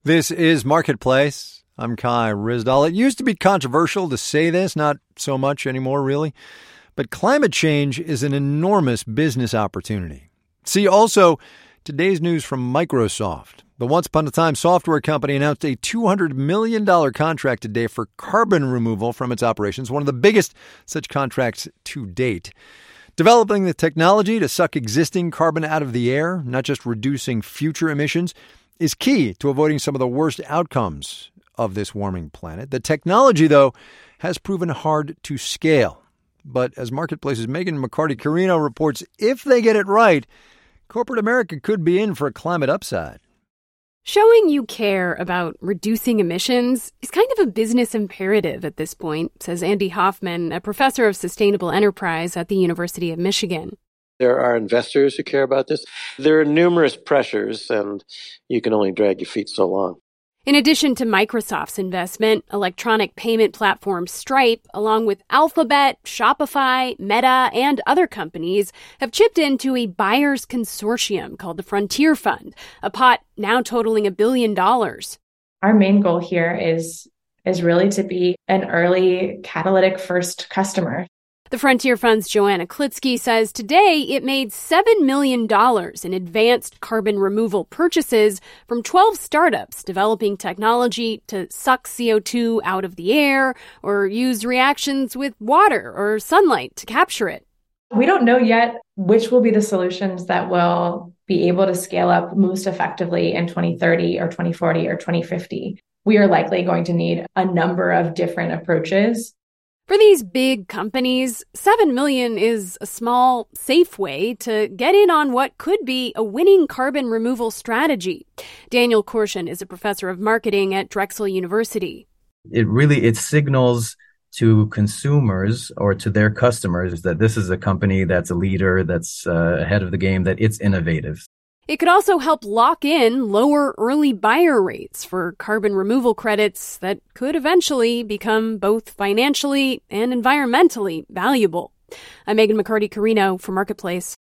This is Marketplace. I'm Kai Ryssdal. It used to be controversial to say this, not so much anymore, really. But climate change is an enormous business opportunity. See also today's news from Microsoft. The once upon a time software company announced a $200 million contract today for carbon removal from its operations, one of the biggest such contracts to date. Developing the technology to suck existing carbon out of the air, not just reducing future emissions, is key to avoiding some of the worst outcomes of this warming planet. The technology, though, has proven hard to scale. But as Marketplace's Megan McCarty-Carino reports, if they get it right, corporate America could be in for a climate upside. Showing you care about reducing emissions is kind of a business imperative at this point, says Andy Hoffman, a professor of sustainable enterprise at the University of Michigan. There are investors who care about this. There are numerous pressures, and you can only drag your feet so long. In addition to Microsoft's investment, electronic payment platform Stripe, along with Alphabet, Shopify, Meta, and other companies, have chipped into a buyers consortium called the Frontier Fund, a pot now totaling $1 billion. Our main goal here is really to be an early catalytic first customer. The Frontier Fund's Joanna Klitsky says today it made $7 million in advanced carbon removal purchases from 12 startups developing technology to suck CO2 out of the air or use reactions with water or sunlight to capture it. We don't know yet which will be the solutions that will be able to scale up most effectively in 2030 or 2040 or 2050. We are likely going to need a number of different approaches. For these big companies, $7 million is a small, safe way to get in on what could be a winning carbon removal strategy. Daniel Korshin is a professor of marketing at Drexel University. It signals to consumers or to their customers that this is a company that's a leader, that's ahead of the game, that it's innovative. It could also help lock in lower early buyer rates for carbon removal credits that could eventually become both financially and environmentally valuable. I'm Megan McCarty-Carino for Marketplace.